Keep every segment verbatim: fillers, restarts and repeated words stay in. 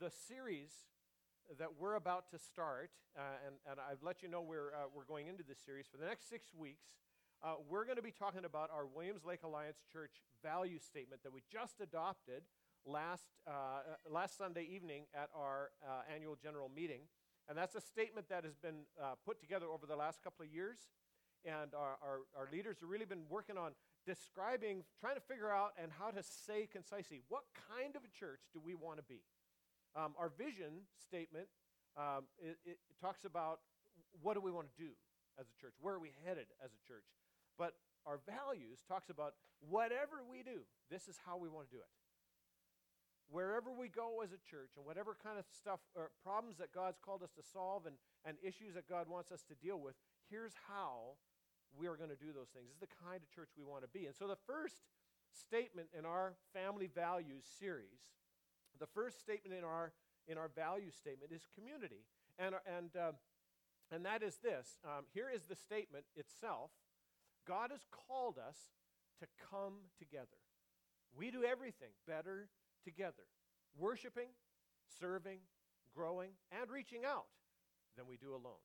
the series that we're about to start, uh, and, and I've let you know we're, uh, we're going into this series. For the next six weeks, uh, we're going to be talking about our Williams Lake Alliance Church value statement that we just adopted last, uh, last Sunday evening at our uh, annual general meeting. And that's a statement that has been uh, put together over the last couple of years. And our, our, our leaders have really been working on describing, trying to figure out and how to say concisely, what kind of a church do we want to be? Um, our vision statement, um, it, it, it talks about what do we want to do as a church? Where are we headed as a church? But our values talks about whatever we do, this is how we want to do it. Wherever we go as a church and whatever kind of stuff or problems that God's called us to solve and, and issues that God wants us to deal with, here's how we are going to do those things. This is the kind of church we want to be. And so the first statement in our family values series, the first statement in our in our value statement is community. And, and, uh, and that is this. Um, here is the statement itself. God has called us to come together. We do everything better together, worshiping, serving, growing, and reaching out than we do alone.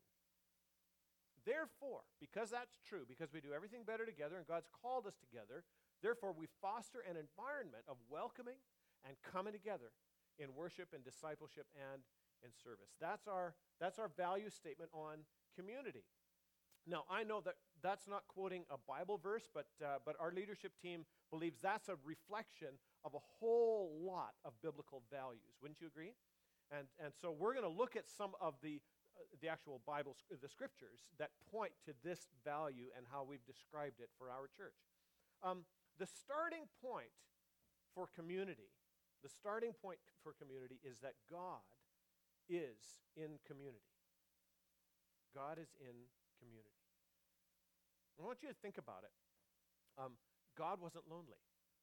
Therefore, because that's true, because we do everything better together and God's called us together, therefore we foster an environment of welcoming and coming together in worship and discipleship and in service. That's our, that's our value statement on community. Now, I know that that's not quoting a Bible verse, but, uh, but our leadership team believes that's a reflection of a whole lot of biblical values. Wouldn't you agree? And, and so we're going to look at some of the, uh, the actual Bible, the scriptures that point to this value and how we've described it for our church. Um, the starting point for community, the starting point for community is that God is in community. God is in community. I want you to think about it. Um, God wasn't lonely.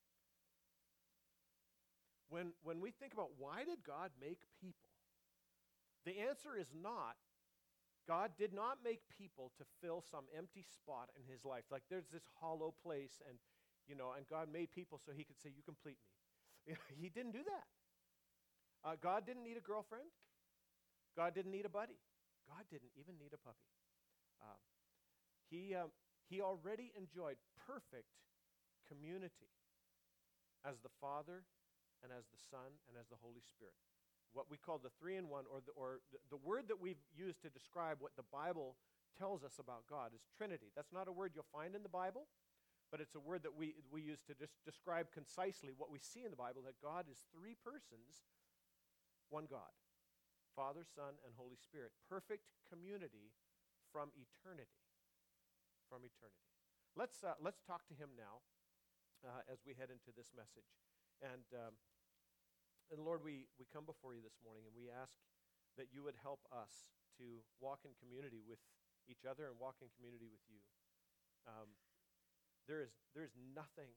When, when we think about why did God make people, the answer is not, God did not make people to fill some empty spot in his life. Like there's this hollow place and, you know, and God made people so he could say, you complete me. You know, he didn't do that. Uh, God didn't need a girlfriend. God didn't need a buddy. God didn't even need a puppy. Uh, he, um, he already enjoyed perfect community as the Father and as the Son and as the Holy Spirit. What we call the three-in-one, or the, or the, the word that we've used to describe what the Bible tells us about God is Trinity. That's not a word you'll find in the Bible, but it's a word that we, we use to just describe concisely what we see in the Bible, that God is three persons, one God, Father, Son, and Holy Spirit. Perfect community from eternity. From eternity. Let's, uh, let's talk to him now uh, as we head into this message. And, um, and Lord, we, we come before you this morning and we ask that you would help us to walk in community with each other and walk in community with you. Um, there is there is nothing,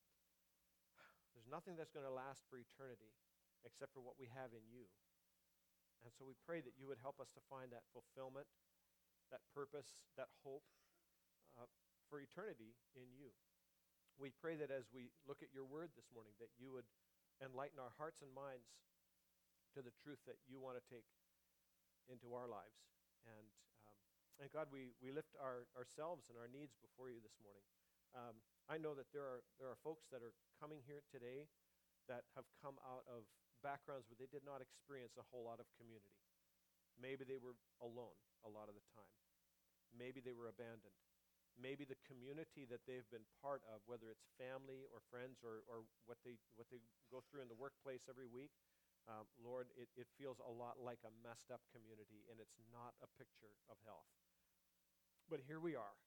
there's nothing that's going to last for eternity except for what we have in you. And so we pray that you would help us to find that fulfillment, that purpose, that hope uh, for eternity in you. We pray that as we look at your word this morning, that you would enlighten our hearts and minds to the truth that you want to take into our lives. And, um, and God, we, we lift our, ourselves and our needs before you this morning. Um, I know that there are there are folks that are coming here today that have come out of backgrounds where they did not experience a whole lot of community. Maybe they were alone a lot of the time. Maybe they were abandoned. Maybe the community that they've been part of, whether it's family or friends or, or what they what they go through in the workplace every week, um, Lord, it, it feels a lot like a messed up community, and it's not a picture of health. But here we are.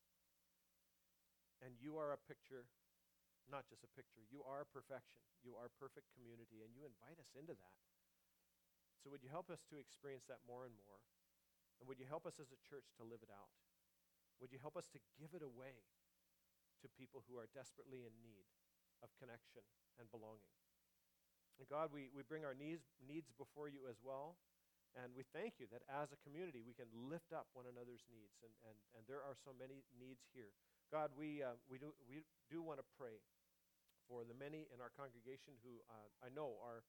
And you are a picture, not just a picture, you are perfection. You are perfect community, and you invite us into that. So would you help us to experience that more and more? And would you help us as a church to live it out? Would you help us to give it away to people who are desperately in need of connection and belonging? And God, we, we bring our needs, needs before you as well, and we thank you that as a community we can lift up one another's needs, and, and, and there are so many needs here. God, we, uh, we do, we do want to pray for the many in our congregation who uh, I know are,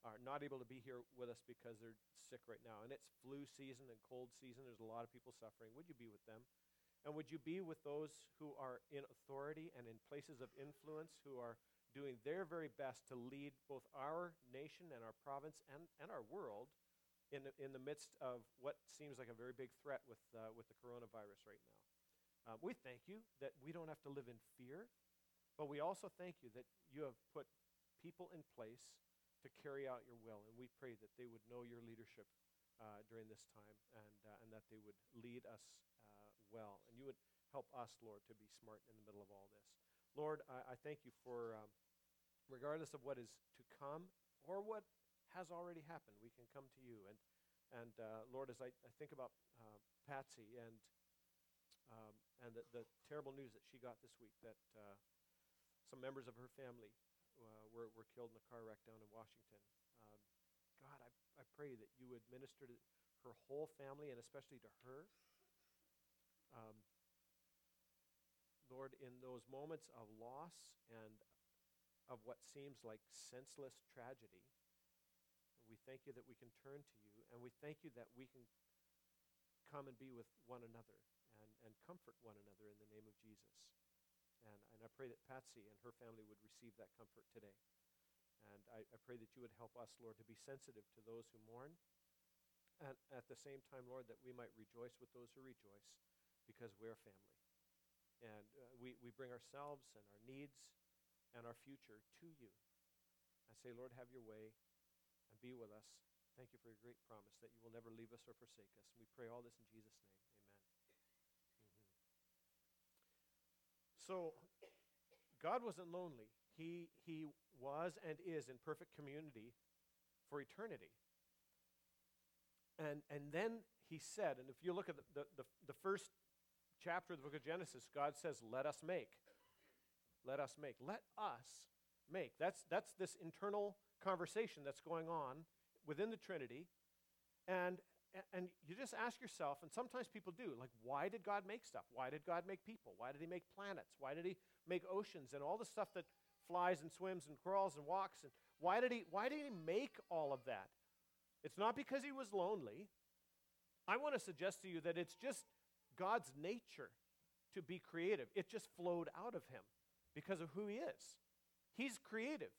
are not able to be here with us because they're sick right now. And it's flu season and cold season. There's a lot of people suffering. Would you be with them? And would you be with those who are in authority and in places of influence, who are doing their very best to lead both our nation and our province and, and our world in the, in the midst of what seems like a very big threat with, uh, with the coronavirus right now? Uh, we thank you that we don't have to live in fear, but we also thank you that you have put people in place to carry out your will, and we pray that they would know your leadership uh, during this time, and uh, and that they would lead us uh, well, and you would help us, Lord, to be smart in the middle of all this. Lord, I, I thank you for, um, regardless of what is to come or what has already happened, we can come to you, and and uh, Lord, as I, I think about uh, Patsy and um, and the, the terrible news that she got this week, that uh, some members of her family Uh, were, were killed in a car wreck down in Washington. Um, God, I, I pray that you would minister to her whole family and especially to her. Um, Lord, in those moments of loss and of what seems like senseless tragedy, we thank you that we can turn to you, and we thank you that we can come and be with one another and, and comfort one another in the name of Jesus. And, and I pray that Patsy and her family would receive that comfort today. And I, I pray that you would help us, Lord, to be sensitive to those who mourn. And at the same time, Lord, that we might rejoice with those who rejoice, because we're family. And uh, we, we bring ourselves and our needs and our future to you. I say, Lord, have your way and be with us. Thank you for your great promise that you will never leave us or forsake us. And we pray all this in Jesus' name. So God wasn't lonely. He, he was and is in perfect community for eternity. And, and then he said, and if you look at the, the, the, the first chapter of the book of Genesis, God says, let us make. Let us make. Let us make. That's, that's this internal conversation that's going on within the Trinity. And And you just ask yourself, and sometimes people do, like, why did God make stuff? Why did God make people? Why did he make planets? Why did he make oceans and all the stuff that flies and swims and crawls and walks? And why did he, why did he make all of that? It's not because he was lonely. I want to suggest to you that it's just God's nature to be creative. It just flowed out of him because of who he is. He's creative.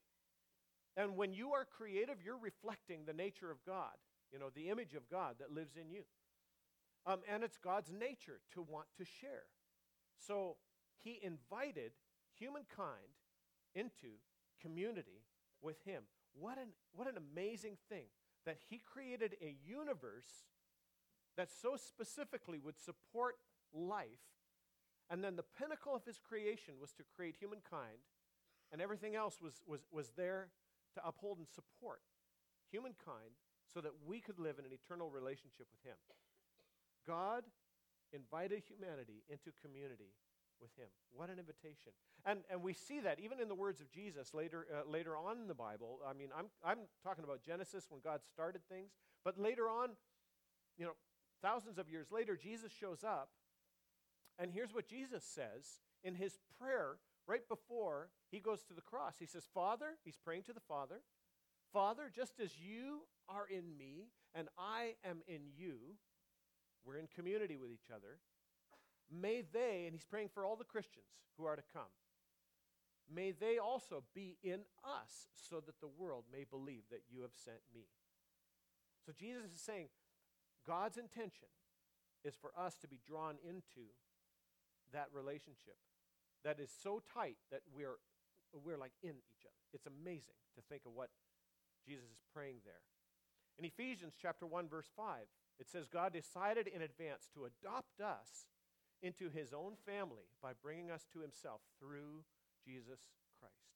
And when you are creative, you're reflecting the nature of God. You know, the image of God that lives in you. Um, and it's God's nature to want to share. So he invited humankind into community with him. What an, what an amazing thing that he created a universe that so specifically would support life. And then the pinnacle of his creation was to create humankind, and everything else was, was, was there to uphold and support humankind, so that we could live in an eternal relationship with him. God invited humanity into community with him. What an invitation. And and we see that even in the words of Jesus later uh, later on in the Bible. I mean, I'm I'm talking about Genesis when God started things, but later on, you know, thousands of years later, Jesus shows up, and here's what Jesus says in his prayer right before he goes to the cross. He says, Father, he's praying to the Father, Father, just as you are in me and I am in you, we're in community with each other, may they, and he's praying for all the Christians who are to come, may they also be in us so that the world may believe that you have sent me. So Jesus is saying God's intention is for us to be drawn into that relationship that is so tight that we're, we're like in each other. It's amazing to think of what Jesus is praying there. In Ephesians chapter one, verse five, it says, God decided in advance to adopt us into his own family by bringing us to himself through Jesus Christ.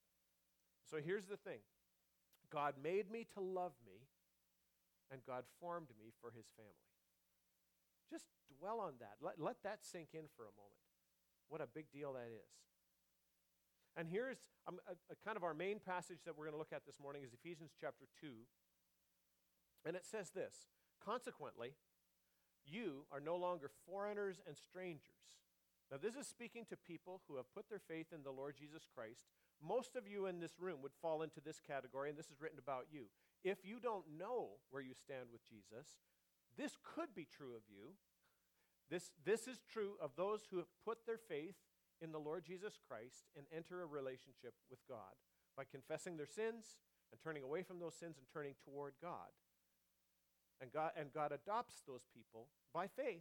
So here's the thing. God made me to love me, and God formed me for his family. Just dwell on that. Let, let that sink in for a moment. What a big deal that is. And here's um, a, a kind of our main passage that we're going to look at this morning is Ephesians chapter two. And it says this, consequently, you are no longer foreigners and strangers. Now this is speaking to people who have put their faith in the Lord Jesus Christ, most of you in this room would fall into this category, and this is written about you. If you don't know where you stand with Jesus, this could be true of you. This, this is true of those who have put their faith in the Lord Jesus Christ and enter a relationship with God by confessing their sins and turning away from those sins and turning toward God. And God, and God adopts those people by faith.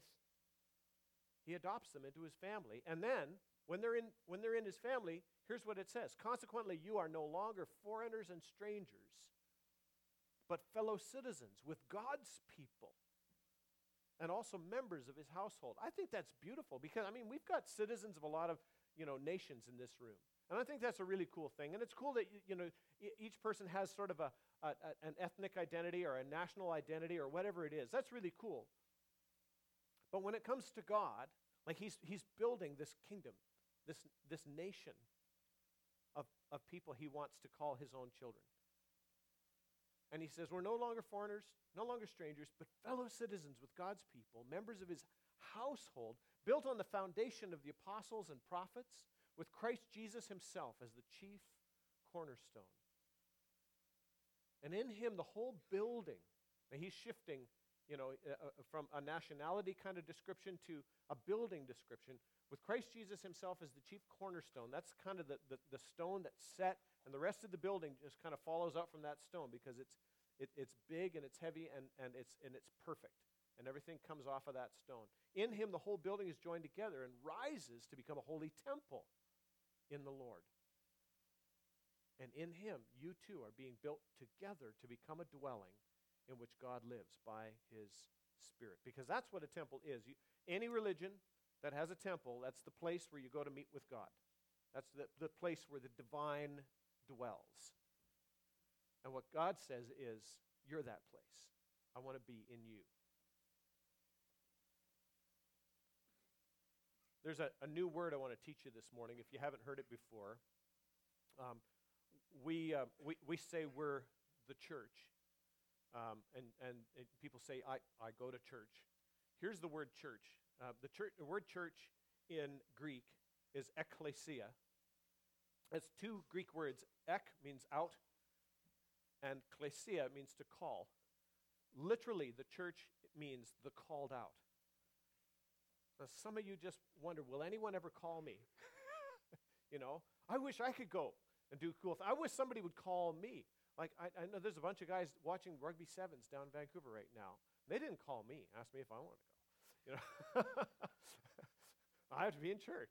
He adopts them into his family. And then, when they're in, when they're in his family, here's what it says. Consequently, you are no longer foreigners and strangers, but fellow citizens with God's people and also members of his household. I think that's beautiful because, I mean, we've got citizens of a lot of, you know, nations in this room. And I think that's a really cool thing. And it's cool that, you know, each person has sort of a, a, an ethnic identity or a national identity or whatever it is. That's really cool. But when it comes to God, like he's, he's building this kingdom, this, this nation of, of people he wants to call his own children. And he says, we're no longer foreigners, no longer strangers, but fellow citizens with God's people, members of his household, built on the foundation of the apostles and prophets, with Christ Jesus himself as the chief cornerstone. And in him, the whole building, and he's shifting, you know, uh, from a nationality kind of description to a building description, with Christ Jesus himself as the chief cornerstone. That's kind of the, the, the stone that's set, and the rest of the building just kind of follows up from that stone because it's it, it's big and it's heavy and, and it's and it's perfect. And everything comes off of that stone. In him, the whole building is joined together and rises to become a holy temple in the Lord. And in him, you too are being built together to become a dwelling in which God lives by his Spirit. Because that's what a temple is. You, any religion that has a temple, that's the place where you go to meet with God. That's the, the place where the divine dwells. And what God says is, you're that place. I want to be in you. There's a, a new word I want to teach you this morning, if you haven't heard it before. Um, we, uh, we we say we're the church, um, and, and and people say I, I go to church. Here's the word church. Uh, the church, the word church in Greek is ekklesia. It's two Greek words. Ek means out, and klesia means to call. Literally, the church means the called out. Now, some of you just wonder, will anyone ever call me? You know, I wish I could go and do cool things. I wish somebody would call me. Like, I, I know there's a bunch of guys watching rugby sevens down in Vancouver right now. They didn't call me, ask me if I wanted to go. You know, I have to be in church.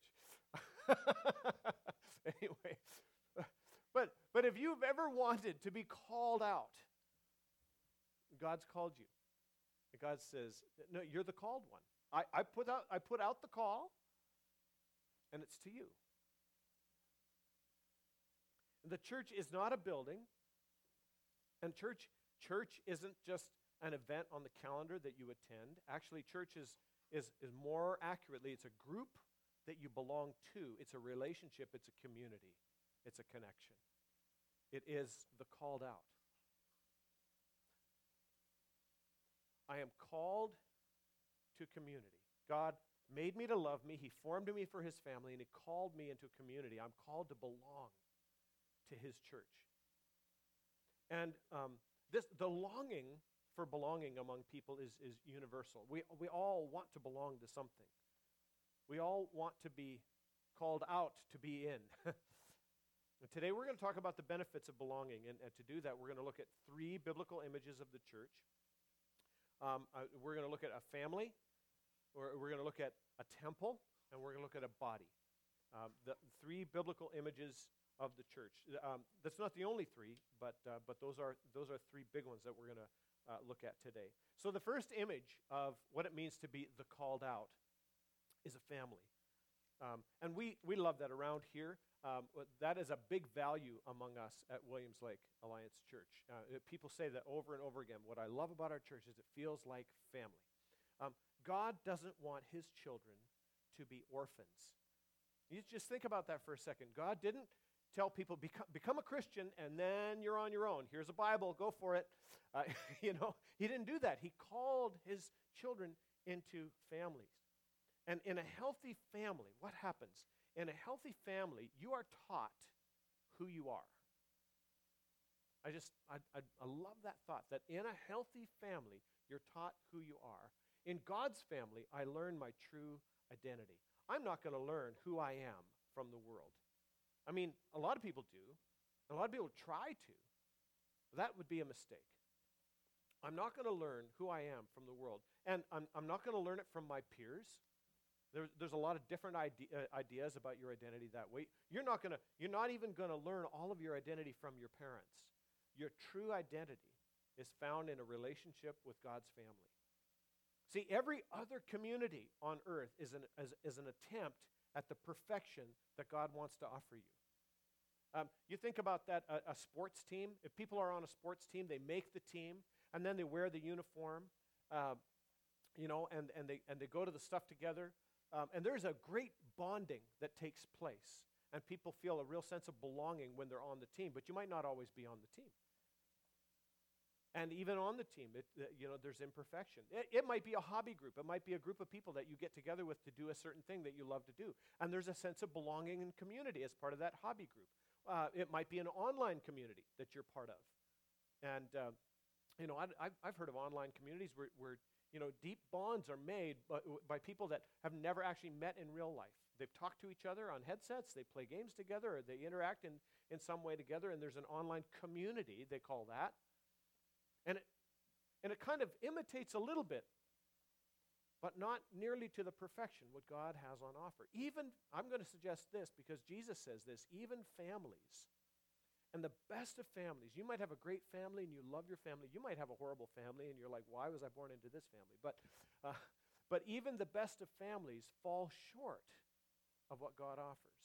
Anyway, but but if you've ever wanted to be called out, God's called you. And God says, no, you're the called one. I, I put out I put out the call, and it's to you. The church is not a building, and church church isn't just an event on the calendar that you attend. Actually, church is is is more accurately, it's a group that you belong to. It's a relationship, it's a community, it's a connection. It is the called out. I am called to community. God made me to love me. He formed me for his family, and he called me into community. I'm called to belong to his church. And um, this, the longing for belonging among people is, is universal. We, we all want to belong to something. We all want to be called out to be in. And today we're going to talk about the benefits of belonging. And, and to do that, we're going to look at three biblical images of the church. Um, uh, we're going to look at a family, or we're going to look at a temple, and we're going to look at a body. Um, the three biblical images of the church. Um, that's not the only three, but uh, but those are those are three big ones that we're going to uh, look at today. So the first image of what it means to be the called out is a family, um, and we we love that around here. Um, that is a big value among us at Williams Lake Alliance Church. Uh, people say that over and over again. What I love about our church is it feels like family. Um, God doesn't want his children to be orphans. You just think about that for a second. God didn't tell people, become, become a Christian, and then you're on your own. Here's a Bible, go for it. Uh, you know, he didn't do that. He called his children into families. And in a healthy family, what happens? In a healthy family, you are taught who you are. I just, I, I, I love that thought, that in a healthy family, you're taught who you are. In God's family, I learn my true identity. I'm not going to learn who I am from the world. I mean, a lot of people do. A lot of people try to. But that would be a mistake. I'm not going to learn who I am from the world. And I'm, I'm not going to learn it from my peers. There's, there's a lot of different ide- uh, ideas about your identity that way. You're not going to, you're not even going to learn all of your identity from your parents. Your true identity is found in a relationship with God's family. See, every other community on earth is an, is, is an attempt at the perfection that God wants to offer you. Um, you think about that, a, a sports team. If people are on a sports team, they make the team, and then they wear the uniform, uh, you know, and, and, they, and they go to the stuff together. Um, and there's a great bonding that takes place, and people feel a real sense of belonging when they're on the team, but you might not always be on the team. And even on the team, it, uh, you know, there's imperfection. It, it might be a hobby group. It might be a group of people that you get together with to do a certain thing that you love to do. And there's a sense of belonging and community as part of that hobby group. Uh, it might be an online community that you're part of. And, uh, you know, I, I've, I've heard of online communities where, where, you know, deep bonds are made by, by people that have never actually met in real life. They've talked to each other on headsets, they play games together, or they interact in, in some way together, and there's an online community, they call that. And it, and it kind of imitates a little bit, but not nearly to the perfection what God has on offer. Even, I'm going to suggest this because Jesus says this, even families, and the best of families, you might have a great family and you love your family. You might have a horrible family and you're like, why was I born into this family? But, uh, but even the best of families fall short of what God offers.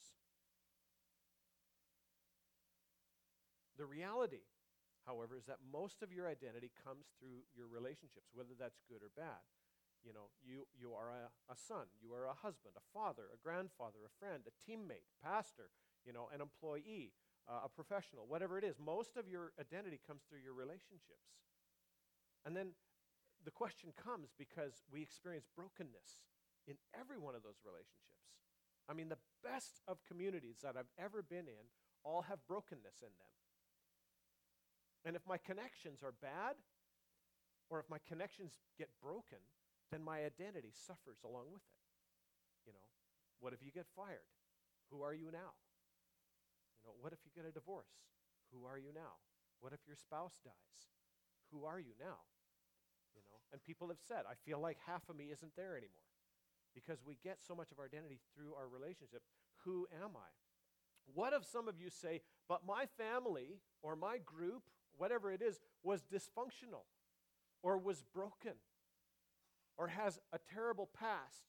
The reality, however, is that most of your identity comes through your relationships, whether that's good or bad. You know, you, you are a, a son, you are a husband, a father, a grandfather, a friend, a teammate, pastor, you know, an employee, uh, a professional, whatever it is. Most of your identity comes through your relationships. And then the question comes because we experience brokenness in every one of those relationships. I mean, the best of communities that I've ever been in all have brokenness in them. And if my connections are bad, or if my connections get broken, then my identity suffers along with it. You know, what if you get fired? Who are you now? You know, what if you get a divorce? Who are you now? What if your spouse dies? Who are you now? You know, and people have said, I feel like half of me isn't there anymore because we get so much of our identity through our relationship. Who am I? What if some of you say, but my family or my group, whatever it is, was dysfunctional or was broken or has a terrible past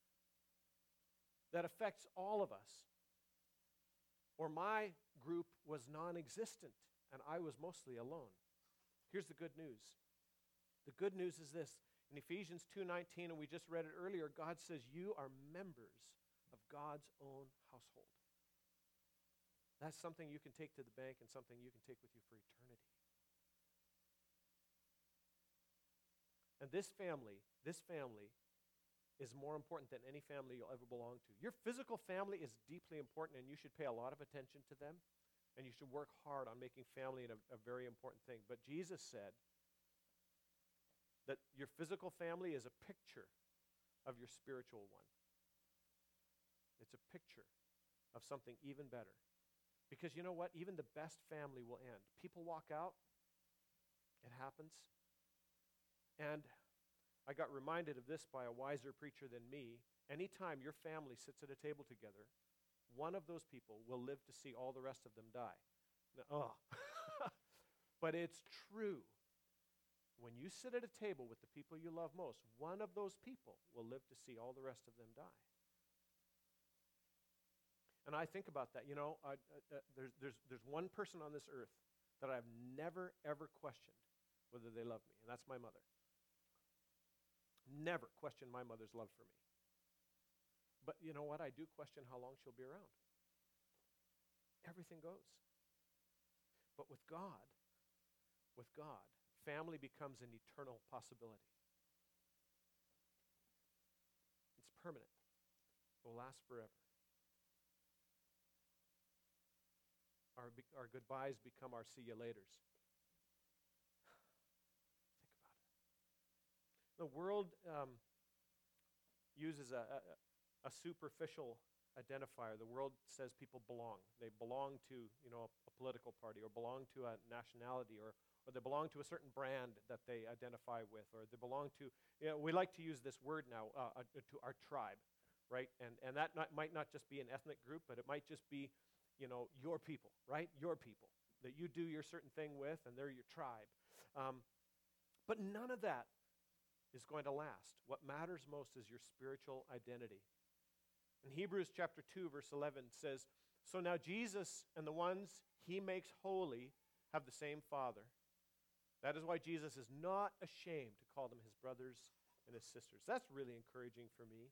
that affects all of us, or my group was non-existent and I was mostly alone. Here's the good news. The good news is this. In Ephesians two nineteen, and we just read it earlier, God says you are members of God's own household. That's something you can take to the bank and something you can take with you for eternity. And this family, this family is more important than any family you'll ever belong to. Your physical family is deeply important, and you should pay a lot of attention to them, and you should work hard on making family a, a very important thing. But Jesus said that your physical family is a picture of your spiritual one. It's a picture of something even better. Because you know what? Even the best family will end. People walk out. It happens. And I got reminded of this by a wiser preacher than me. Anytime your family sits at a table together, one of those people will live to see all the rest of them die. Now, oh. But it's true. When you sit at a table with the people you love most, one of those people will live to see all the rest of them die. And I think about that. You know, I, uh, there's, there's, there's one person on this earth that I've never, ever questioned whether they love me, and that's my mother. Never questioned my mother's love for me. But you know what? I do question how long she'll be around. Everything goes. But with God, with God, family becomes an eternal possibility. It's permanent. It will last forever. our, be- our goodbyes become our see you laters. Think about it. The world um, uses a, a, a superficial identifier. The world says people belong. They belong to, you know, a, a political party, or belong to a nationality, or or they belong to a certain brand that they identify with, or they belong to, you know, we like to use this word now, uh, uh, to our tribe, right? And and that not, might not just be an ethnic group, but it might just be, you know, your people, right? Your people that you do your certain thing with, and they're your tribe. Um, but none of that is going to last. What matters most is your spiritual identity. In Hebrews chapter two, verse eleven says, "So now Jesus and the ones he makes holy have the same Father. That is why Jesus is not ashamed to call them his brothers and his sisters." That's really encouraging for me.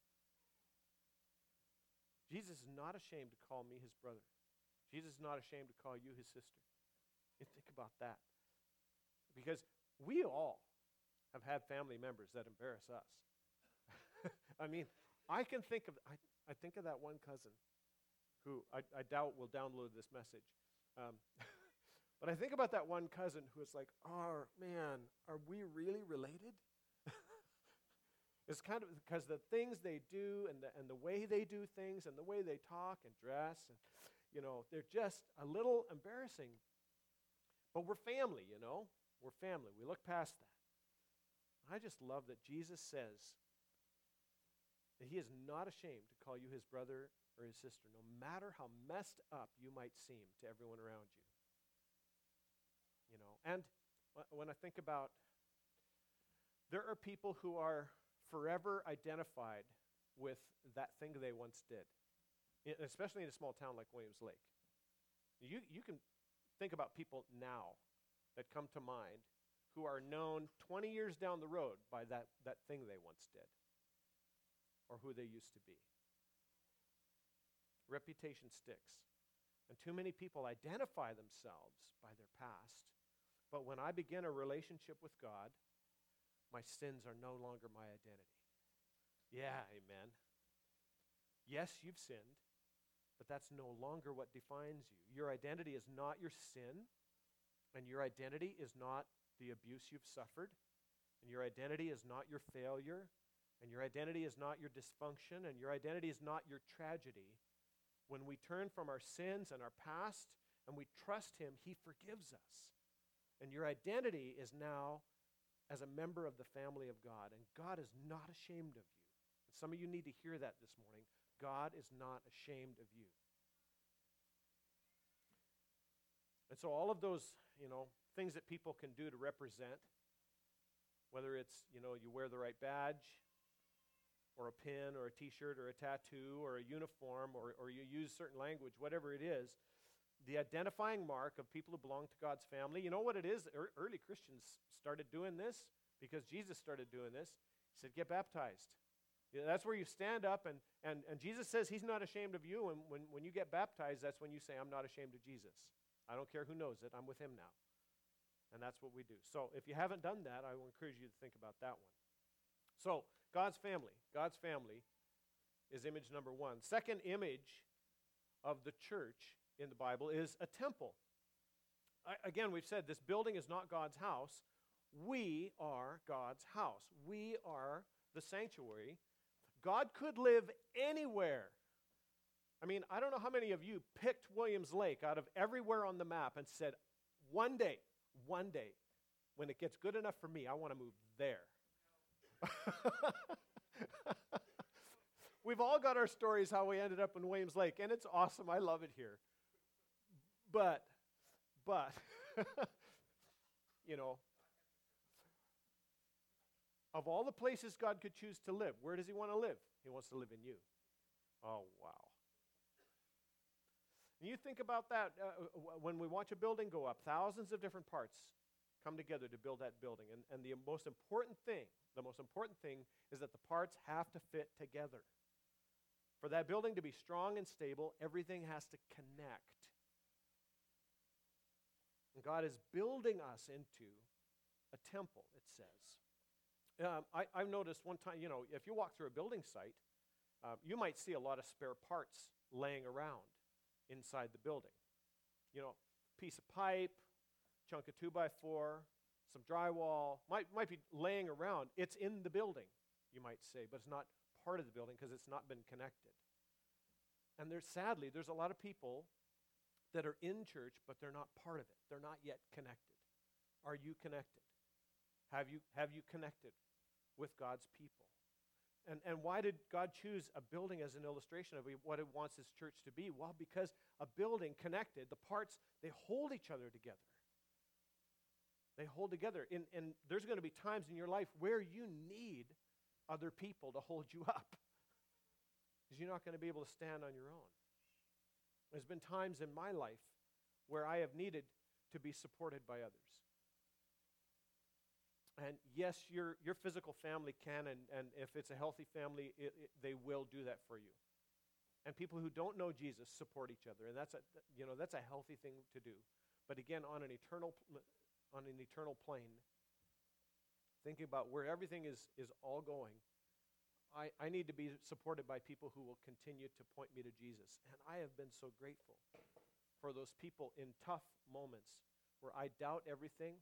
Jesus is not ashamed to call me his brother. Jesus is not ashamed to call you his sister. You think about that. Because we all have had family members that embarrass us. I mean, I can think of, I, I think of that one cousin who I, I doubt will download this message. Um, but I think about that one cousin who is like, oh, man, are we really related? It's kind of because the things they do and the, and the way they do things and the way they talk and dress, and, you know, they're just a little embarrassing. But we're family, you know. We're family. We look past that. I just love that Jesus says that he is not ashamed to call you his brother or his sister, no matter how messed up you might seem to everyone around you. You know, and when I think about, there are people who are forever identified with that thing they once did, especially in a small town like Williams Lake. You, you can think about people now that come to mind who are known twenty years down the road by that, that thing they once did, or who they used to be. Reputation sticks. And too many people identify themselves by their past, but when I begin a relationship with God, my sins are no longer my identity. Yeah, amen. Yes, you've sinned, but that's no longer what defines you. Your identity is not your sin, and your identity is not the abuse you've suffered, and your identity is not your failure, and your identity is not your dysfunction, and your identity is not your tragedy. When we turn from our sins and our past and we trust him, he forgives us. And your identity is now as a member of the family of God, and God is not ashamed of you. And some of you need to hear that this morning. God is not ashamed of you. And so all of those, you know, things that people can do to represent, whether it's, you know, you wear the right badge, or a pin, or a t-shirt, or a tattoo, or a uniform, or, or you use certain language, whatever it is, the identifying mark of people who belong to God's family. You know what it is? Er, early Christians started doing this because Jesus started doing this. He said, get baptized. Yeah, that's where you stand up, and, and, and Jesus says he's not ashamed of you, and when, when you get baptized, that's when you say, I'm not ashamed of Jesus. I don't care who knows it. I'm with him now. And that's what we do. So if you haven't done that, I will encourage you to think about that one. So God's family. God's family is image number one. Second image of the church in the Bible is a temple. I, again, we've said this building is not God's house. We are God's house. We are the sanctuary. God could live anywhere. I mean, I don't know how many of you picked Williams Lake out of everywhere on the map and said, one day, one day, when it gets good enough for me, I want to move there. We've all got our stories how we ended up in Williams Lake, and it's awesome. I love it here. But, but, you know, of all the places God could choose to live, where does he want to live? He wants to live in you. Oh, wow. And you think about that uh, when we watch a building go up, thousands of different parts come together to build that building. And, and the most important thing, the most important thing is that the parts have to fit together. For that building to be strong and stable, everything has to connect. And God is building us into a temple, it says. Um, I, I've noticed one time, you know, if you walk through a building site, uh, you might see a lot of spare parts laying around inside the building. you know, piece of pipe, chunk of two by four, some drywall, might, might be laying around. It's in the building, you might say, but it's not part of the building because it's not been connected. And there's, sadly, there's a lot of people that are in church, but they're not part of it. They're not yet connected. Are you connected? Have you, have you connected with God's people? And, and why did God choose a building as an illustration of what it wants His church to be? Well, because a building connected, the parts, they hold each other together. They hold together. And, and there's going to be times in your life where you need other people to hold you up, because you're not going to be able to stand on your own. There's been times in my life where I have needed to be supported by others. And yes, your your physical family can, and, and if it's a healthy family, it, it, they will do that for you. And people who don't know Jesus support each other, and that's a you know that's a healthy thing to do. But again, on an eternal on an eternal plane, thinking about where everything is is all going, I, I need to be supported by people who will continue to point me to Jesus. And I have been so grateful for those people in tough moments where I doubt everything.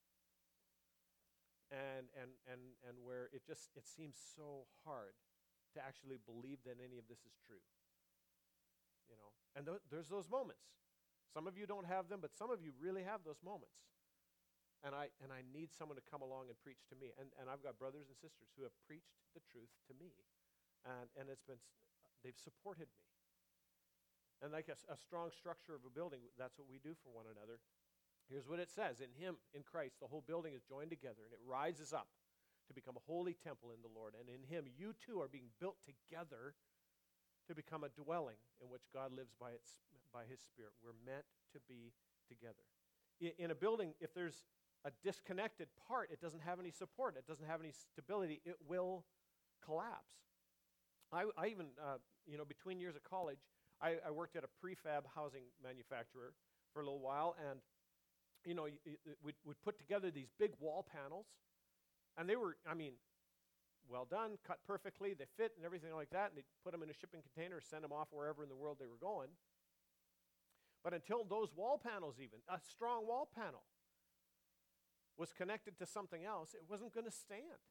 And, and and and where it just it seems so hard to actually believe that any of this is true, you know. And th- there's those moments. Some of you don't have them, but some of you really have those moments. And I and I need someone to come along and preach to me. And and I've got brothers and sisters who have preached the truth to me, and and it's been they've supported me. And like a, a strong structure of a building, that's what we do for one another. Here's what it says. In Him, in Christ, the whole building is joined together, and it rises up to become a holy temple in the Lord. And in Him, you too are being built together to become a dwelling in which God lives by its by His Spirit. We're meant to be together. In, in a building, if there's a disconnected part, it doesn't have any support, it doesn't have any stability, it will collapse. I, I even, uh, you know, between years of college, I, I worked at a prefab housing manufacturer for a little while, and you know, we'd, we'd put together these big wall panels, and they were, I mean, well done, cut perfectly, they fit and everything like that, and they'd put them in a shipping container, send them off wherever in the world they were going. But until those wall panels even, a strong wall panel, was connected to something else, it wasn't going to stand.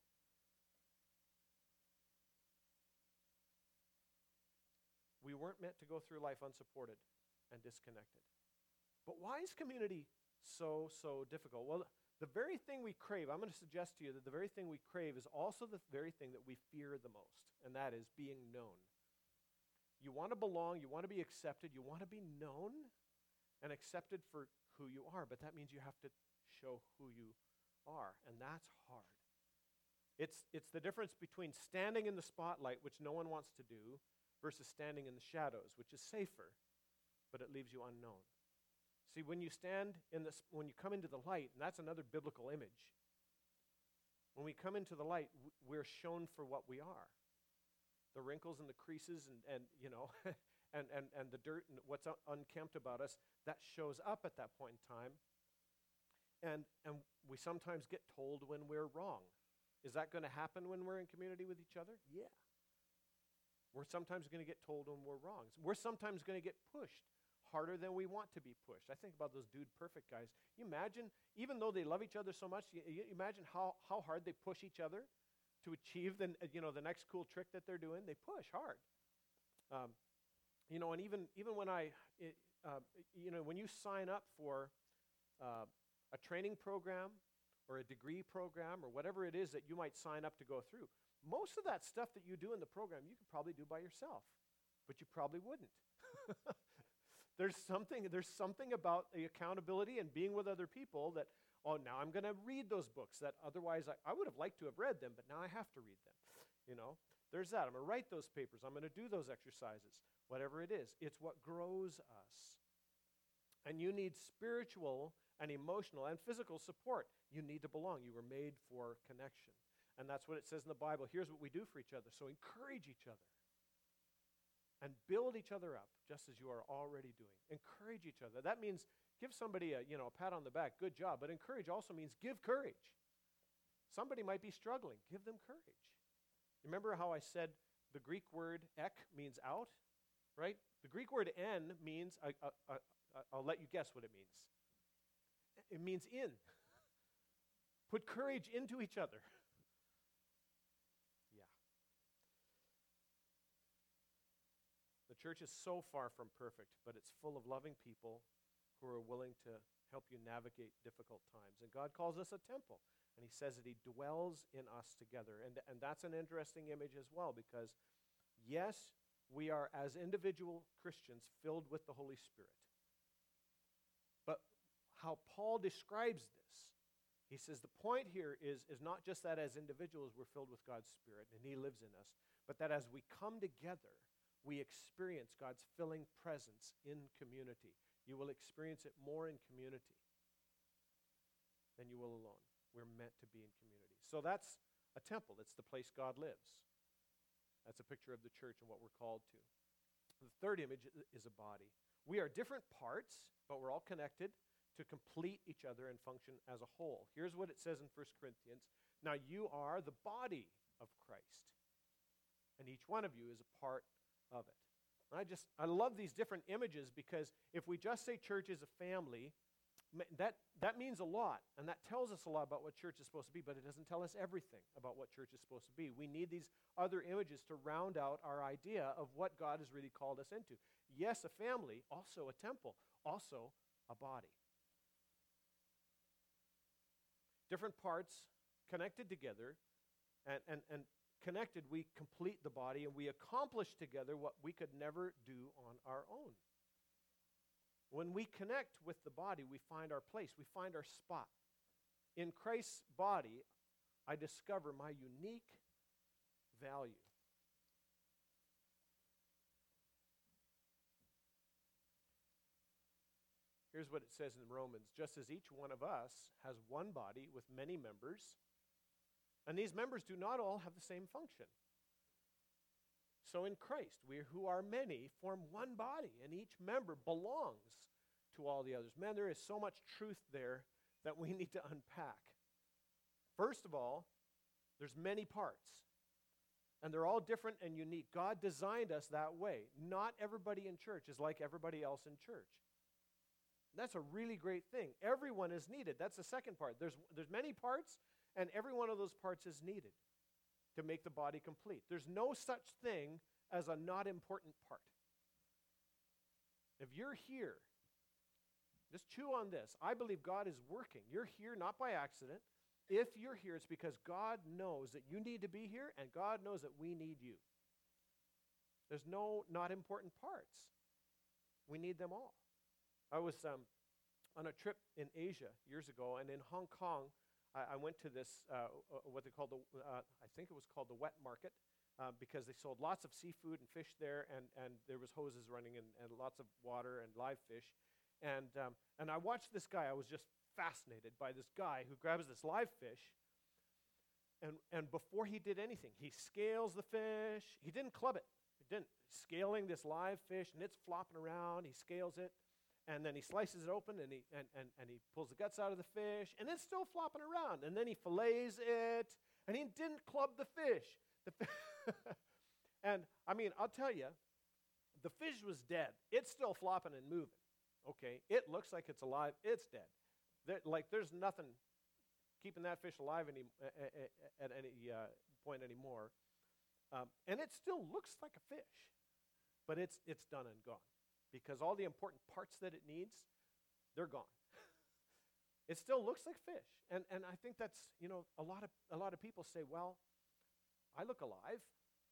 We weren't meant to go through life unsupported and disconnected. But why is community so, so difficult? Well, the very thing we crave, I'm going to suggest to you that the very thing we crave is also the very thing that we fear the most, and that is being known. You want to belong, you want to be accepted, you want to be known and accepted for who you are, but that means you have to show who you are, and that's hard. It's, it's the difference between standing in the spotlight, which no one wants to do, versus standing in the shadows, which is safer, but it leaves you unknown. See, when you stand in this, when you come into the light, and that's another biblical image, when we come into the light, w- we're shown for what we are. The wrinkles and the creases and, and you know, and, and, and the dirt and what's un- unkempt about us, that shows up at that point in time. And, and we sometimes get told when we're wrong. Is that going to happen when we're in community with each other? Yeah. We're sometimes going to get told when we're wrong. We're sometimes going to get pushed harder than we want to be pushed. I think about those Dude Perfect guys. You imagine, even though they love each other so much, you, you imagine how, how hard they push each other to achieve the, you know, the next cool trick that they're doing. They push hard. Um, you know, and even even when I, it, uh, you know, when you sign up for uh, a training program or a degree program or whatever it is that you might sign up to go through, most of that stuff that you do in the program, you could probably do by yourself, but you probably wouldn't. There's something, there's something about the accountability and being with other people that, oh, now I'm going to read those books that otherwise I, I would have liked to have read them, but now I have to read them. You know, there's that. I'm going to write those papers. I'm going to do those exercises, whatever it is. It's what grows us. And you need spiritual and emotional and physical support. You need to belong. You were made for connection. And that's what it says in the Bible. Here's what we do for each other. So encourage each other. And build each other up, just as you are already doing. Encourage each other. That means give somebody a, you know, a pat on the back, good job. But encourage also means give courage. Somebody might be struggling. Give them courage. Remember how I said the Greek word ek means out, right? The Greek word en means a, a, a, I'll let you guess what it means. It means in. Put courage into each other. Yeah. The church is so far from perfect, but it's full of loving people who are willing to help you navigate difficult times. And God calls us a temple, and he says that he dwells in us together. And, and that's an interesting image as well, because yes, we are, as individual Christians, filled with the Holy Spirit. But how Paul describes this, he says the point here is, is not just that as individuals we're filled with God's Spirit and he lives in us, but that as we come together, we experience God's filling presence in community. You will experience it more in community than you will alone. We're meant to be in community. So that's a temple. It's the place God lives. That's a picture of the church and what we're called to. The third image is a body. We are different parts, but we're all connected to complete each other and function as a whole. Here's what it says in First Corinthians. Now you are the body of Christ, and each one of you is a part of it. And I just, I love these different images, because if we just say church is a family, that, that means a lot, and that tells us a lot about what church is supposed to be, but it doesn't tell us everything about what church is supposed to be. We need these other images to round out our idea of what God has really called us into. Yes, a family, also a temple, also a body. Different parts connected together, and, and, and connected, we complete the body, and we accomplish together what we could never do on our own. When we connect with the body, we find our place, we find our spot. In Christ's body, I discover my unique value. Here's what it says in Romans. Just as each one of us has one body with many members, and these members do not all have the same function. So in Christ, we who are many form one body, and each member belongs to all the others. Man, there is so much truth there that we need to unpack. First of all, there's many parts, and they're all different and unique. God designed us that way. Not everybody in church is like everybody else in church. That's a really great thing. Everyone is needed. That's the second part. There's, there's many parts, and every one of those parts is needed to make the body complete. There's no such thing as a not important part. If you're here, just chew on this. I believe God is working. You're here not by accident. If you're here, it's because God knows that you need to be here, and God knows that we need you. There's no not important parts. We need them all. I was um, on a trip in Asia years ago, and in Hong Kong, I, I went to this, uh, what they called the, uh, I think it was called the wet market, uh, because they sold lots of seafood and fish there, and, and there was hoses running and, and lots of water and live fish. And, um, and I watched this guy. I was just fascinated by this guy who grabs this live fish, and, and before he did anything, he scales the fish. He didn't club it. He didn't. Scaling this live fish, and it's flopping around. He scales it. And then he slices it open, and he and, and, and he pulls the guts out of the fish, and it's still flopping around. And then he fillets it, and he didn't club the fish. The fi- and, I mean, I'll tell you, the fish was dead. It's still flopping and moving, okay? It looks like it's alive. It's dead. There, like, there's nothing keeping that fish alive any, uh, at any uh, point anymore. Um, and it still looks like a fish, but it's it's done and gone. Because all the important parts that it needs, they're gone. It still looks like fish. And and I think that's, you know, a lot of a lot of people say, well, I look alive.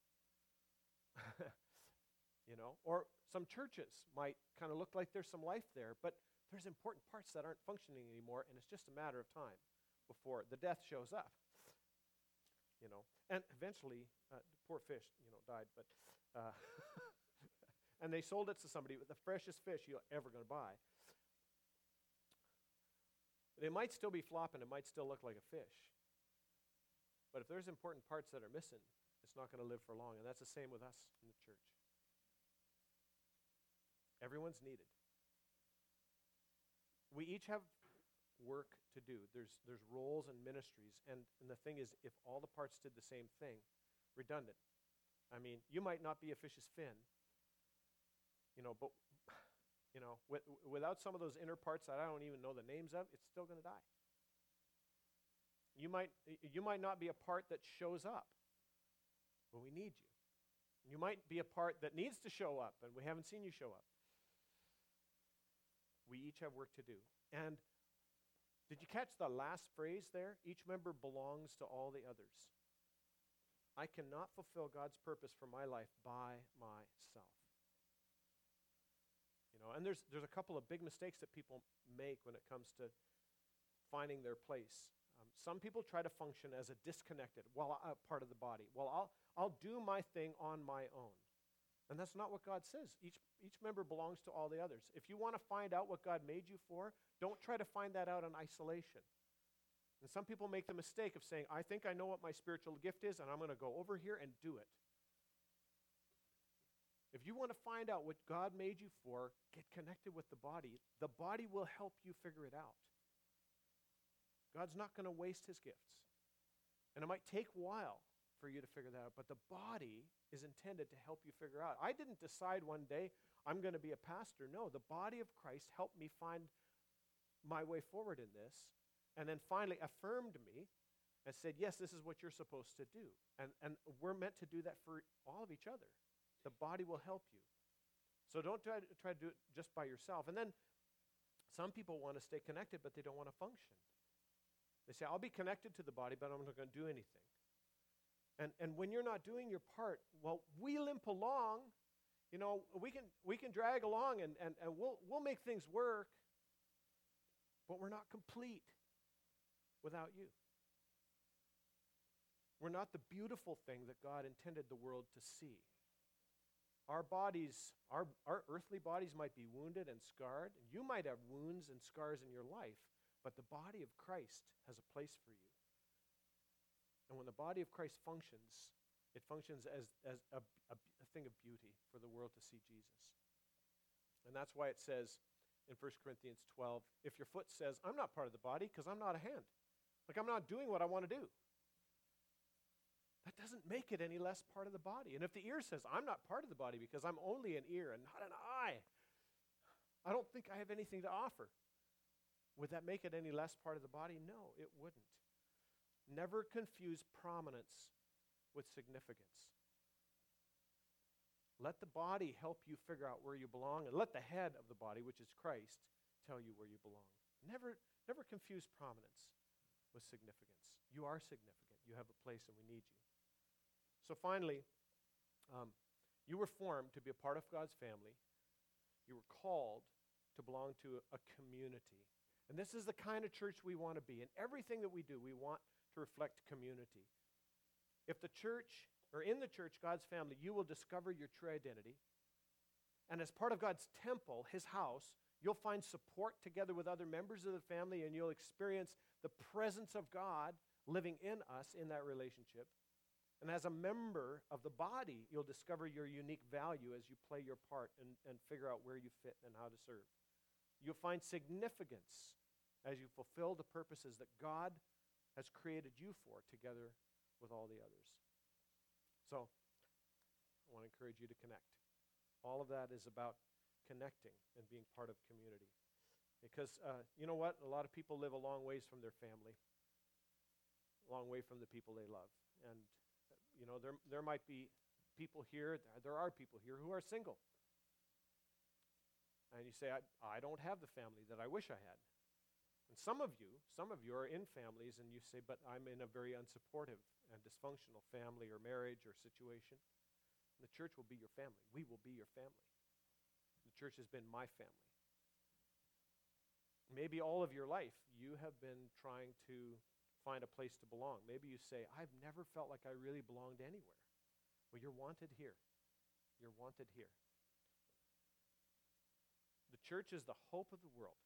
You know, or some churches might kind of look like there's some life there, but there's important parts that aren't functioning anymore, and it's just a matter of time before the death shows up. You know, and eventually, uh, the poor fish, you know, died, but uh, and they sold it to somebody with the freshest fish you're ever going to buy. It might still be flopping. It might still look like a fish. But if there's important parts that are missing, it's not going to live for long. And that's the same with us in the church. Everyone's needed. We each have work to do. There's there's roles and ministries. And, and the thing is, if all the parts did the same thing, redundant. I mean, you might not be a fish's fin, you know, but You know, with, without some of those inner parts that I don't even know the names of, it's still going to die. You might, you might not be a part that shows up, but we need you. You might be a part that needs to show up, and we haven't seen you show up. We each have work to do. And did you catch the last phrase there? Each member belongs to all the others. I cannot fulfill God's purpose for my life by myself. You know, and there's there's a couple of big mistakes that people make when it comes to finding their place. Um, some people try to function as a disconnected, well, uh, part of the body. Well, I'll I'll do my thing on my own. And that's not what God says. Each, each member belongs to all the others. If you want to find out what God made you for, don't try to find that out in isolation. And some people make the mistake of saying, I think I know what my spiritual gift is, and I'm going to go over here and do it. If you want to find out what God made you for, get connected with the body. The body will help you figure it out. God's not going to waste his gifts. And it might take a while for you to figure that out, but the body is intended to help you figure out. I didn't decide one day I'm going to be a pastor. No, the body of Christ helped me find my way forward in this, and then finally affirmed me and said, yes, this is what you're supposed to do. And, and we're meant to do that for all of each other. The body will help you. So don't try to, try to do it just by yourself. And then some people want to stay connected, but they don't want to function. They say, I'll be connected to the body, but I'm not going to do anything. And and when you're not doing your part, well, we limp along. You know, we can we can drag along and, and, and we'll we'll make things work, but we're not complete without you. We're not the beautiful thing that God intended the world to see. Our bodies, our, our earthly bodies might be wounded and scarred. You might have wounds and scars in your life, but the body of Christ has a place for you. And when the body of Christ functions, it functions as, as a, a, a thing of beauty for the world to see Jesus. And that's why it says in First Corinthians twelve, if your foot says, I'm not part of the body because I'm not a hand. Like I'm not doing what I want to do. That doesn't make it any less part of the body. And if the ear says, I'm not part of the body because I'm only an ear and not an eye, I don't think I have anything to offer. Would that make it any less part of the body? No, it wouldn't. Never confuse prominence with significance. Let the body help you figure out where you belong, and let the head of the body, which is Christ, tell you where you belong. Never, never confuse prominence with significance. You are significant. You have a place, and we need you. So finally, um, you were formed to be a part of God's family. You were called to belong to a, a community. And this is the kind of church we want to be. In everything that we do, we want to reflect community. If the church, or in the church, God's family, you will discover your true identity. And as part of God's temple, his house, you'll find support together with other members of the family, and you'll experience the presence of God living in us in that relationship. And as a member of the body, you'll discover your unique value as you play your part and, and figure out where you fit and how to serve. You'll find significance as you fulfill the purposes that God has created you for together with all the others. So, I want to encourage you to connect. All of that is about connecting and being part of community. Because, uh, you know what? A lot of people live a long ways from their family, a long way from the people they love. And, you know, there, there might be people here, there are people here who are single. And you say, I, I don't have the family that I wish I had. And some of you, some of you are in families, and you say, but I'm in a very unsupportive and dysfunctional family or marriage or situation. And the church will be your family. We will be your family. The church has been my family. Maybe all of your life, you have been trying to find a place to belong. Maybe you say, I've never felt like I really belonged anywhere. Well, you're wanted here. You're wanted here. The church is the hope of the world.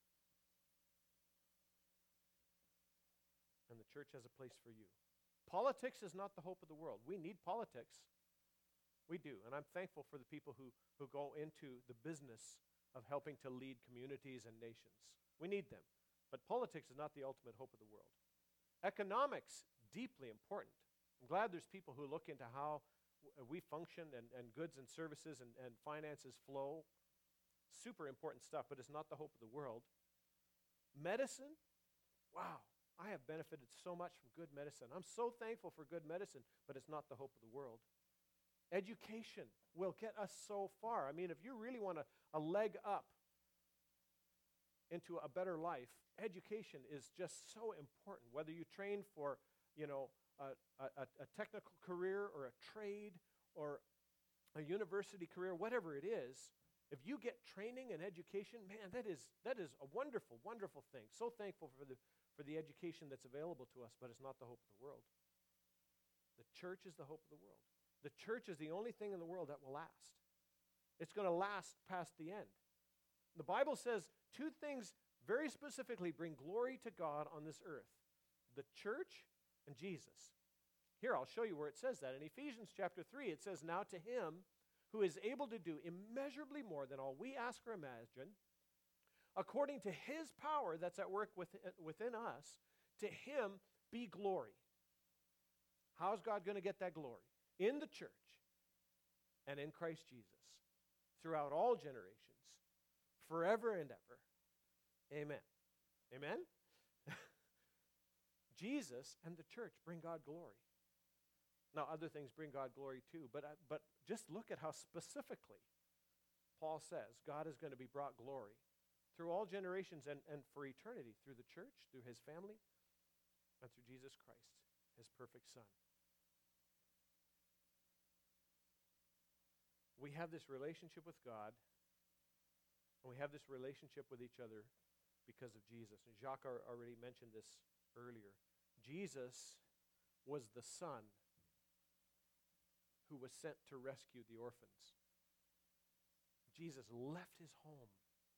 And the church has a place for you. Politics is not the hope of the world. We need politics. We do. And I'm thankful for the people who, who go into the business of helping to lead communities and nations. We need them. But politics is not the ultimate hope of the world. Economics, deeply important. I'm glad there's people who look into how w- we function and, and goods and services and, and finances flow. super important stuff, but it's not the hope of the world. Medicine, wow, I have benefited so much from good medicine. I'm so thankful for good medicine, but it's not the hope of the world. Education will get us so far. I mean, if you really want a, a leg up into a better life, education is just so important. Whether you train for, you know, a, a, a technical career or a trade or a university career, whatever it is, if you get training and education, man, that is that is a wonderful, wonderful thing. So thankful for the for the education that's available to us, but it's not the hope of the world. The church is the hope of the world. The church is the only thing in the world that will last. It's going to last past the end. The Bible says two things very specifically bring glory to God on this earth: the church and Jesus. Here, I'll show you where it says that. In Ephesians chapter three, it says, "Now to him who is able to do immeasurably more than all we ask or imagine, according to his power that's at work within, within us, to him be glory." How's God going to get that glory? In the church and in Christ Jesus, throughout all generations, forever and ever. Amen. Amen? Jesus and the church bring God glory. Now, other things bring God glory too, but, uh, but just look at how specifically Paul says God is going to be brought glory through all generations and, and for eternity, through the church, through his family, and through Jesus Christ, his perfect Son. We have this relationship with God, and we have this relationship with each other because of Jesus. And Jacques already mentioned this earlier. Jesus was the Son who was sent to rescue the orphans. Jesus left his home.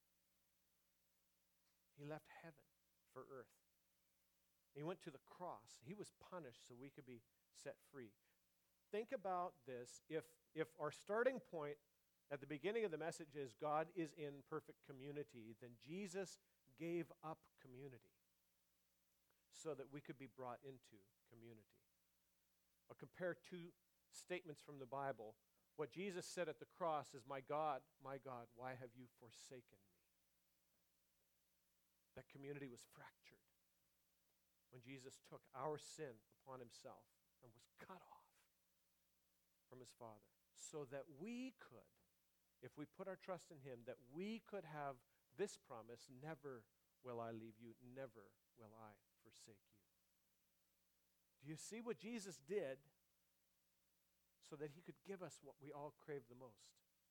He left heaven for earth. He went to the cross. He was punished so we could be set free. Think about this. If, if our starting point at the beginning of the message is God is in perfect community, then Jesus gave up community so that we could be brought into community. I'll compare two statements from the Bible. What Jesus said at the cross is, "My God, my God, why have you forsaken me?" That community was fractured when Jesus took our sin upon himself and was cut off from his Father, so that we could, if we put our trust in him, that we could have this promise: never will I leave you, never will I forsake you. Do you see what Jesus did so that he could give us what we all crave the most?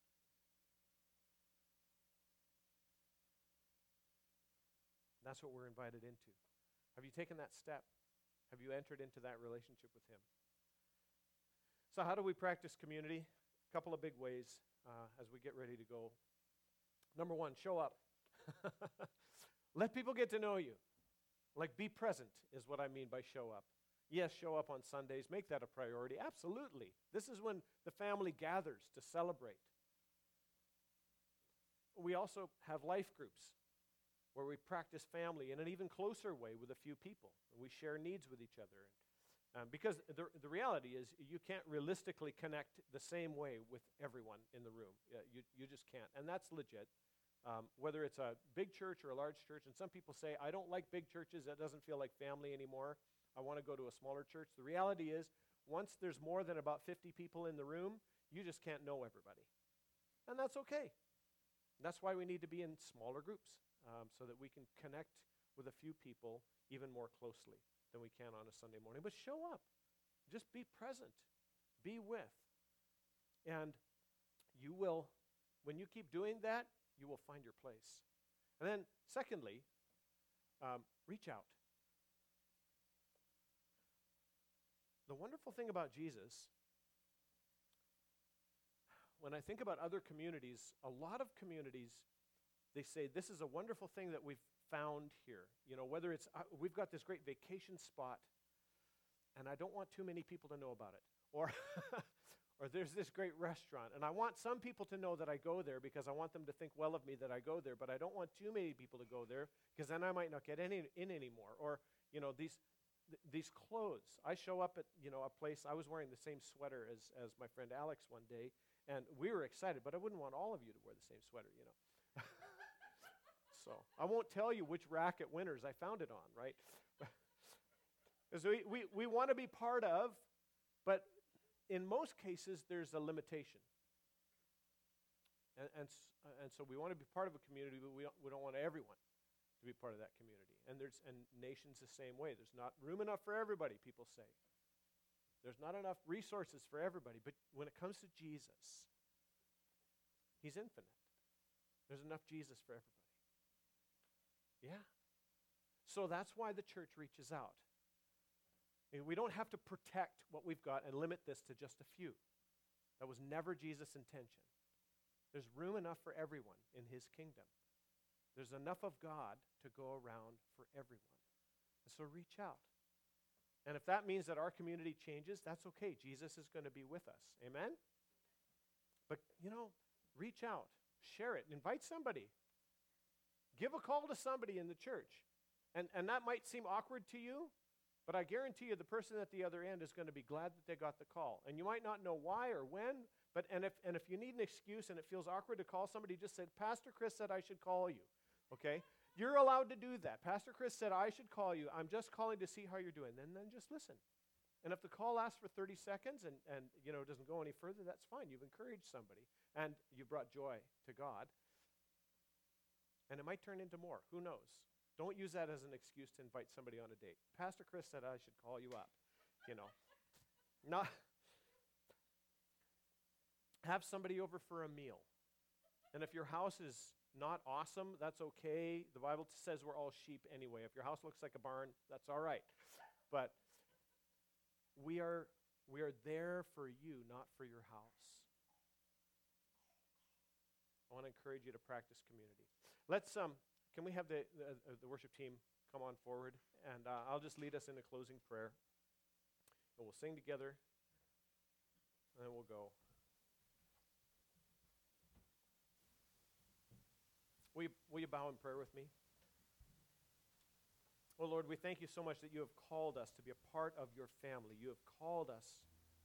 That's what we're invited into. Have you taken that step? Have you entered into that relationship with him? So how do we practice community? A couple of big ways uh, as we get ready to go. Number one, show up. Let people get to know you. Like, be present is what I mean by show up. Yes, show up on Sundays. Make that a priority. Absolutely. This is when the family gathers to celebrate. We also have life groups where we practice family in an even closer way with a few people. We share needs with each other. Um, because the, the reality is you can't realistically connect the same way with everyone in the room. Uh, you, you just can't. And that's legit. Um, whether it's a big church or a large church. And some people say, I don't like big churches. That doesn't feel like family anymore. I want to go to a smaller church. The reality is, once there's more than about fifty people in the room, you just can't know everybody. And that's okay. That's why we need to be in smaller groups, um, so that we can connect with a few people even more closely than we can on a Sunday morning. But show up. Just be present. Be with. And you will, when you keep doing that, you will find your place. And then, secondly, um, reach out. The wonderful thing about Jesus, when I think about other communities, a lot of communities, they say, this is a wonderful thing that we've found here. You know, whether it's, uh, we've got this great vacation spot, and I don't want too many people to know about it. Or, or there's this great restaurant, and I want some people to know that I go there because I want them to think well of me that I go there, but I don't want too many people to go there because then I might not get any, in anymore. Or, you know, these th- these clothes. I show up at, you know, a place, I was wearing the same sweater as, as my friend Alex one day, and we were excited, but I wouldn't want all of you to wear the same sweater, you know. So I won't tell you which racket winners I found it on, right? Because we, we, we want to be part of, but in most cases, there's a limitation. And, and, and so we want to be part of a community, but we don't, we don't want everyone to be part of that community. And there's and nations the same way. There's not room enough for everybody, people say. There's not enough resources for everybody. But when it comes to Jesus, he's infinite. There's enough Jesus for everybody. Yeah. So that's why the church reaches out. And we don't have to protect what we've got and limit this to just a few. That was never Jesus' intention. There's room enough for everyone in his kingdom. There's enough of God to go around for everyone. And so reach out. And if that means that our community changes, that's okay. Jesus is going to be with us. Amen? But, you know, reach out. Share it. Invite somebody. Give a call to somebody in the church. And, and that might seem awkward to you, but I guarantee you the person at the other end is going to be glad that they got the call. And you might not know why or when, but and if and if you need an excuse and it feels awkward to call somebody, just say, Pastor Chris said I should call you. Okay? You're allowed to do that. Pastor Chris said I should call you. I'm just calling to see how you're doing. And then just listen. And if the call lasts for thirty seconds and, and you know doesn't go any further, that's fine. You've encouraged somebody and you brought joy to God. And it might turn into more. Who knows? Don't use that as an excuse to invite somebody on a date. Pastor Chris said I should call you up. You know. Not have somebody over for a meal. And if your house is not awesome, that's okay. The Bible says we're all sheep anyway. If your house looks like a barn, that's all right. But we are we are there for you, not for your house. I want to encourage you to practice community. Let's um can we have the the, the worship team come on forward, and uh, I'll just lead us in a closing prayer, and we'll sing together, and then we'll go. Will you, will you bow in prayer with me? Oh, Lord, we thank you so much that you have called us to be a part of your family. You have called us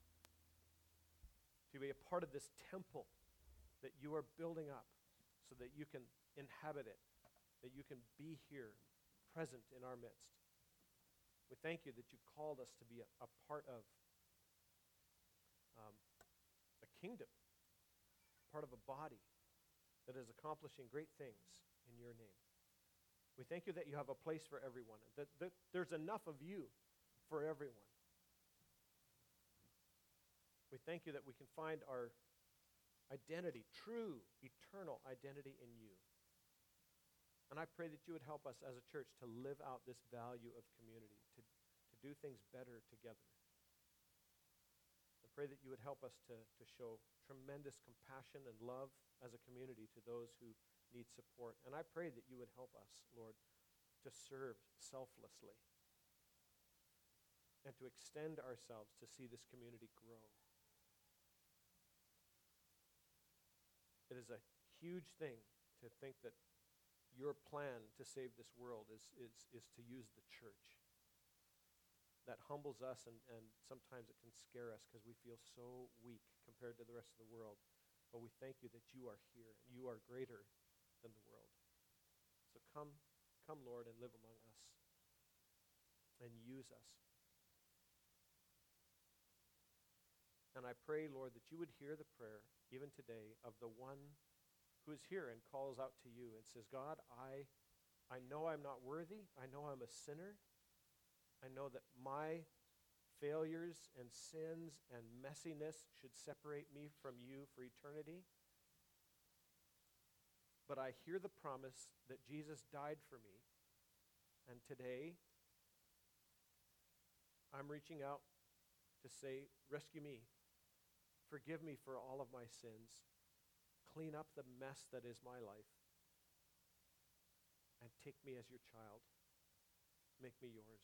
to be a part of this temple that you are building up so that you can inhabit it, that you can be here, present in our midst. We thank you that you called us to be a, a part of um, a kingdom, part of a body that is accomplishing great things in your name. We thank you that you have a place for everyone, that, that there's enough of you for everyone. We thank you that we can find our identity, true, eternal identity in you. And I pray that you would help us as a church to live out this value of community, to, to do things better together. I pray that you would help us to, to show tremendous compassion and love as a community to those who need support. And I pray that you would help us, Lord, to serve selflessly and to extend ourselves to see this community grow. It is a huge thing to think that your plan to save this world is, is, is to use the church. That humbles us, and, and sometimes it can scare us because we feel so weak compared to the rest of the world. But we thank you that you are here, and you are greater than the world. So come, come, Lord, and live among us, and use us. And I pray, Lord, that you would hear the prayer, even today, of the one who is here and calls out to you and says, God, I, I know I'm not worthy. I know I'm a sinner. I know that my failures and sins and messiness should separate me from you for eternity. But I hear the promise that Jesus died for me. And today, I'm reaching out to say, rescue me. Forgive me for all of my sins. Clean up the mess that is my life. And take me as your child. Make me yours.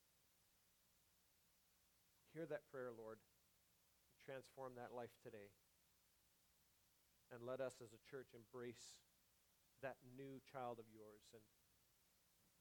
Hear that prayer, Lord. Transform that life today. And let us as a church embrace that new child of yours and